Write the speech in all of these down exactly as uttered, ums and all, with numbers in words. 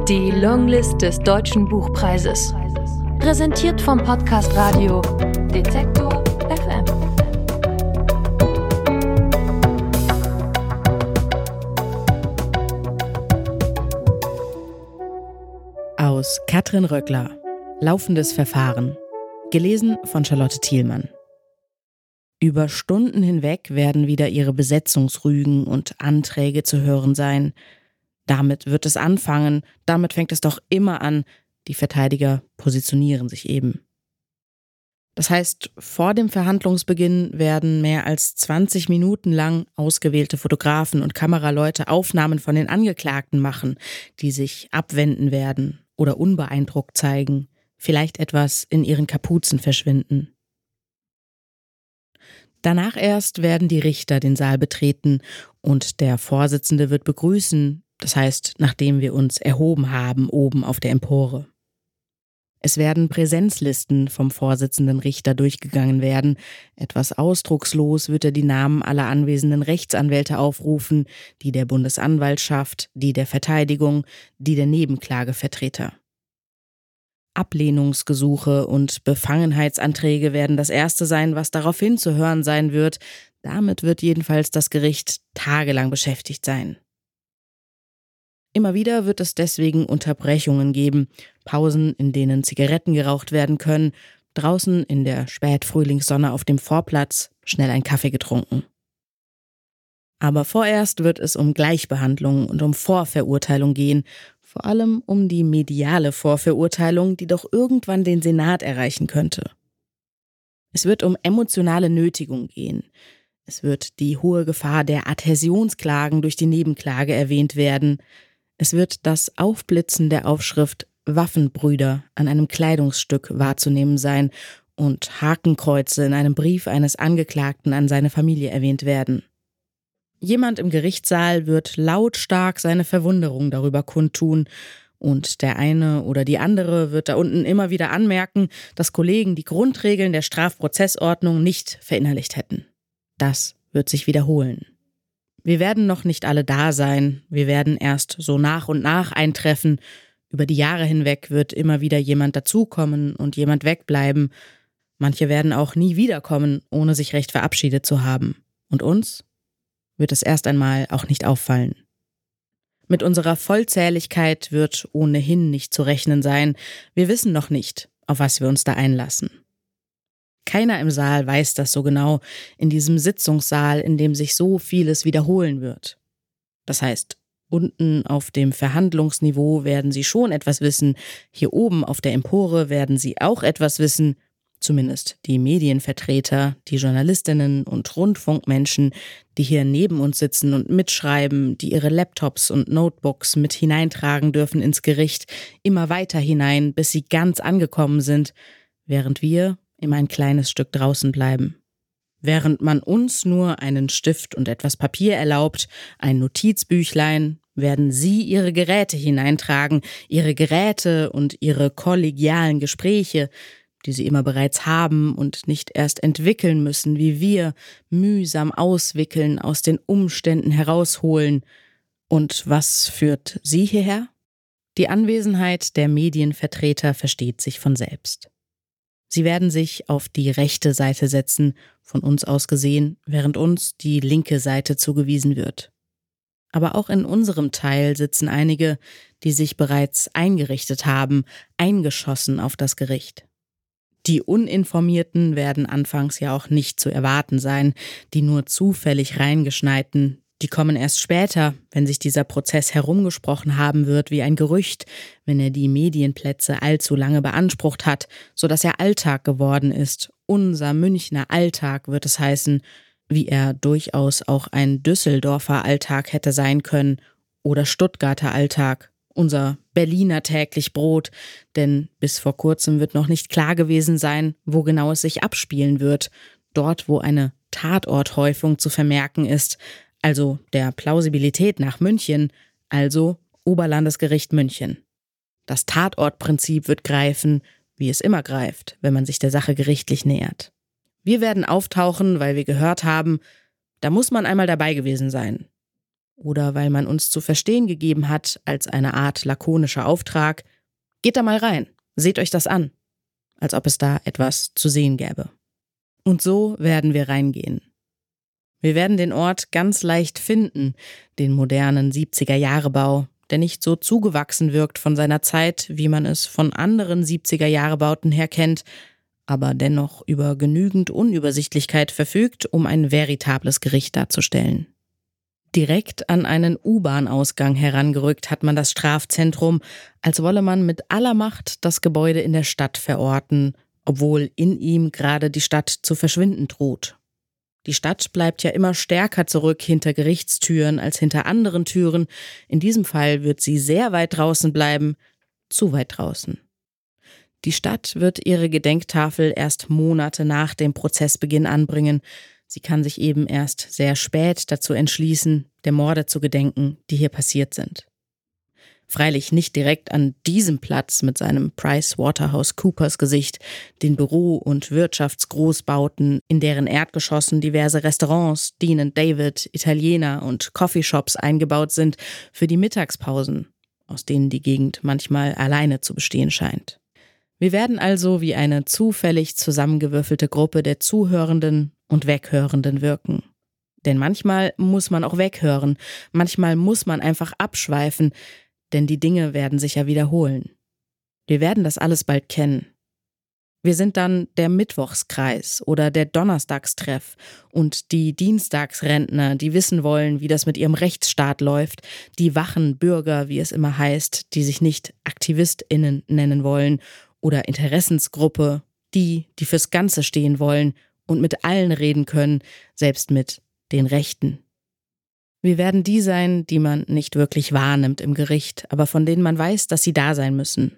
Die Longlist des Deutschen Buchpreises. Präsentiert vom Podcast Radio Detektor F M. Aus Katrin Röckler. Laufendes Verfahren. Gelesen von Charlotte Thielmann. Über Stunden hinweg werden wieder ihre Besetzungsrügen und Anträge zu hören sein. Damit wird es anfangen, damit fängt es doch immer an, die Verteidiger positionieren sich eben. Das heißt, vor dem Verhandlungsbeginn werden mehr als zwanzig Minuten lang ausgewählte Fotografen und Kameraleute Aufnahmen von den Angeklagten machen, die sich abwenden werden oder unbeeindruckt zeigen, vielleicht etwas in ihren Kapuzen verschwinden. Danach erst werden die Richter den Saal betreten und der Vorsitzende wird begrüßen, das heißt, nachdem wir uns erhoben haben oben auf der Empore. Es werden Präsenzlisten vom Vorsitzenden Richter durchgegangen werden. Etwas ausdruckslos wird er die Namen aller anwesenden Rechtsanwälte aufrufen, die der Bundesanwaltschaft, die der Verteidigung, die der Nebenklagevertreter. Ablehnungsgesuche und Befangenheitsanträge werden das Erste sein, was daraufhin zu hören sein wird. Damit wird jedenfalls das Gericht tagelang beschäftigt sein. Immer wieder wird es deswegen Unterbrechungen geben, Pausen, in denen Zigaretten geraucht werden können, draußen in der Spätfrühlingssonne auf dem Vorplatz schnell ein Kaffee getrunken. Aber vorerst wird es um Gleichbehandlung und um Vorverurteilung gehen, vor allem um die mediale Vorverurteilung, die doch irgendwann den Senat erreichen könnte. Es wird um emotionale Nötigung gehen. Es wird die hohe Gefahr der Adhäsionsklagen durch die Nebenklage erwähnt werden. Es wird das Aufblitzen der Aufschrift Waffenbrüder an einem Kleidungsstück wahrzunehmen sein und Hakenkreuze in einem Brief eines Angeklagten an seine Familie erwähnt werden. Jemand im Gerichtssaal wird lautstark seine Verwunderung darüber kundtun und der eine oder die andere wird da unten immer wieder anmerken, dass Kollegen die Grundregeln der Strafprozessordnung nicht verinnerlicht hätten. Das wird sich wiederholen. Wir werden noch nicht alle da sein, wir werden erst so nach und nach eintreffen. Über die Jahre hinweg wird immer wieder jemand dazukommen und jemand wegbleiben. Manche werden auch nie wiederkommen, ohne sich recht verabschiedet zu haben. Und uns wird es erst einmal auch nicht auffallen. Mit unserer Vollzähligkeit wird ohnehin nicht zu rechnen sein. Wir wissen noch nicht, auf was wir uns da einlassen. Keiner im Saal weiß das so genau, in diesem Sitzungssaal, in dem sich so vieles wiederholen wird. Das heißt, unten auf dem Verhandlungsniveau werden sie schon etwas wissen, hier oben auf der Empore werden sie auch etwas wissen, zumindest die Medienvertreter, die Journalistinnen und Rundfunkmenschen, die hier neben uns sitzen und mitschreiben, die ihre Laptops und Notebooks mit hineintragen dürfen ins Gericht, immer weiter hinein, bis sie ganz angekommen sind, während wir immer ein kleines Stück draußen bleiben. Während man uns nur einen Stift und etwas Papier erlaubt, ein Notizbüchlein, werden Sie Ihre Geräte hineintragen, Ihre Geräte und Ihre kollegialen Gespräche, die Sie immer bereits haben und nicht erst entwickeln müssen, wie wir, mühsam auswickeln, aus den Umständen herausholen. Und was führt Sie hierher? Die Anwesenheit der Medienvertreter versteht sich von selbst. Sie werden sich auf die rechte Seite setzen, von uns aus gesehen, während uns die linke Seite zugewiesen wird. Aber auch in unserem Teil sitzen einige, die sich bereits eingerichtet haben, eingeschossen auf das Gericht. Die Uninformierten werden anfangs ja auch nicht zu erwarten sein, die nur zufällig reingeschneiten. Die kommen erst später, wenn sich dieser Prozess herumgesprochen haben wird wie ein Gerücht, wenn er die Medienplätze allzu lange beansprucht hat, sodass er Alltag geworden ist. Unser Münchner Alltag wird es heißen, wie er durchaus auch ein Düsseldorfer Alltag hätte sein können oder Stuttgarter Alltag, unser Berliner täglich Brot, denn bis vor kurzem wird noch nicht klar gewesen sein, wo genau es sich abspielen wird, dort wo eine Tatorthäufung zu vermerken ist, also der Plausibilität nach München, also Oberlandesgericht München. Das Tatortprinzip wird greifen, wie es immer greift, wenn man sich der Sache gerichtlich nähert. Wir werden auftauchen, weil wir gehört haben, da muss man einmal dabei gewesen sein. oder weil man uns zu verstehen gegeben hat, als eine Art lakonischer Auftrag: Geht da mal rein, seht euch das an, als ob es da etwas zu sehen gäbe. Und so werden wir reingehen. Wir werden den Ort ganz leicht finden, den modernen siebziger-Jahre-Bau, der nicht so zugewachsen wirkt von seiner Zeit, wie man es von anderen siebziger-Jahre-Bauten her kennt, aber dennoch über genügend Unübersichtlichkeit verfügt, um ein veritables Gericht darzustellen. Direkt an einen U-Bahn-Ausgang herangerückt hat man das Strafzentrum, als wolle man mit aller Macht das Gebäude in der Stadt verorten, obwohl in ihm gerade die Stadt zu verschwinden droht. Die Stadt bleibt ja immer stärker zurück hinter Gerichtstüren als hinter anderen Türen. In diesem Fall wird sie sehr weit draußen bleiben, zu weit draußen. Die Stadt wird ihre Gedenktafel erst Monate nach dem Prozessbeginn anbringen. Sie kann sich eben erst sehr spät dazu entschließen, der Morde zu gedenken, die hier passiert sind. Freilich nicht direkt an diesem Platz mit seinem PricewaterhouseCoopers-Gesicht, den Büro- und Wirtschaftsgroßbauten, in deren Erdgeschossen diverse Restaurants, Dean and David, Italiener und Coffeeshops eingebaut sind für die Mittagspausen, aus denen die Gegend manchmal alleine zu bestehen scheint. Wir werden also wie eine zufällig zusammengewürfelte Gruppe der Zuhörenden und Weghörenden wirken. Denn manchmal muss man auch weghören, manchmal muss man einfach abschweifen, denn die Dinge werden sich ja wiederholen. Wir werden das alles bald kennen. Wir sind dann der Mittwochskreis oder der Donnerstagstreff und die Dienstagsrentner, die wissen wollen, wie das mit ihrem Rechtsstaat läuft, die wachen Bürger, wie es immer heißt, die sich nicht AktivistInnen nennen wollen oder Interessensgruppe, die, die fürs Ganze stehen wollen und mit allen reden können, selbst mit den Rechten. Wir werden die sein, die man nicht wirklich wahrnimmt im Gericht, aber von denen man weiß, dass sie da sein müssen.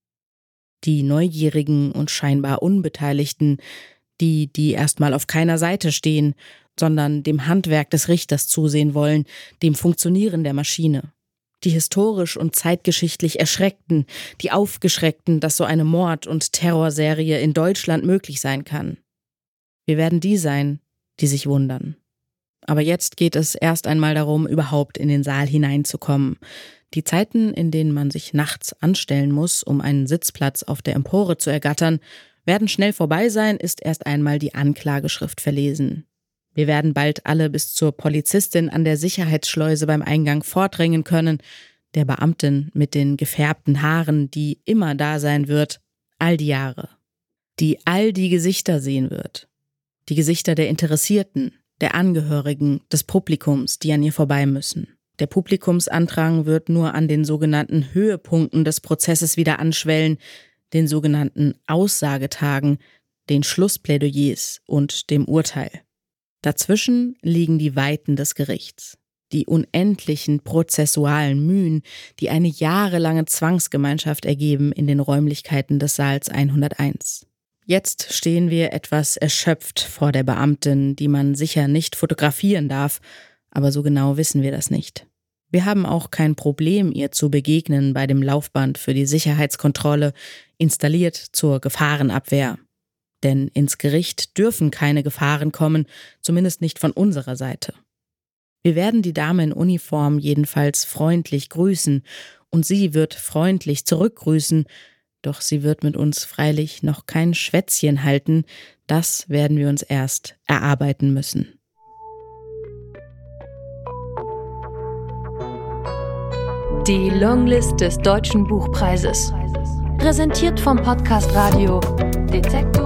Die Neugierigen und scheinbar Unbeteiligten, die, die erstmal auf keiner Seite stehen, sondern dem Handwerk des Richters zusehen wollen, dem Funktionieren der Maschine. Die historisch und zeitgeschichtlich Erschreckten, die Aufgeschreckten, dass so eine Mord- und Terrorserie in Deutschland möglich sein kann. Wir werden die sein, die sich wundern. Aber jetzt geht es erst einmal darum, überhaupt in den Saal hineinzukommen. Die Zeiten, in denen man sich nachts anstellen muss, um einen Sitzplatz auf der Empore zu ergattern, werden schnell vorbei sein, ist erst einmal die Anklageschrift verlesen. Wir werden bald alle bis zur Polizistin an der Sicherheitsschleuse beim Eingang vordringen können, der Beamtin mit den gefärbten Haaren, die immer da sein wird, all die Jahre. Die all die Gesichter sehen wird. Die Gesichter der Interessierten, der Angehörigen, des Publikums, die an ihr vorbei müssen. Der Publikumsandrang wird nur an den sogenannten Höhepunkten des Prozesses wieder anschwellen, den sogenannten Aussagetagen, den Schlussplädoyers und dem Urteil. Dazwischen liegen die Weiten des Gerichts, die unendlichen prozessualen Mühen, die eine jahrelange Zwangsgemeinschaft ergeben in den Räumlichkeiten des Saals hunderteins. Jetzt stehen wir etwas erschöpft vor der Beamtin, die man sicher nicht fotografieren darf, aber so genau wissen wir das nicht. Wir haben auch kein Problem, ihr zu begegnen bei dem Laufband für die Sicherheitskontrolle, installiert zur Gefahrenabwehr. Denn ins Gericht dürfen keine Gefahren kommen, zumindest nicht von unserer Seite. Wir werden die Dame in Uniform jedenfalls freundlich grüßen und sie wird freundlich zurückgrüßen, doch sie wird mit uns freilich noch kein Schwätzchen halten, das werden wir uns erst erarbeiten müssen. Die Longlist des Deutschen Buchpreises. Präsentiert vom Podcast Radio Detektor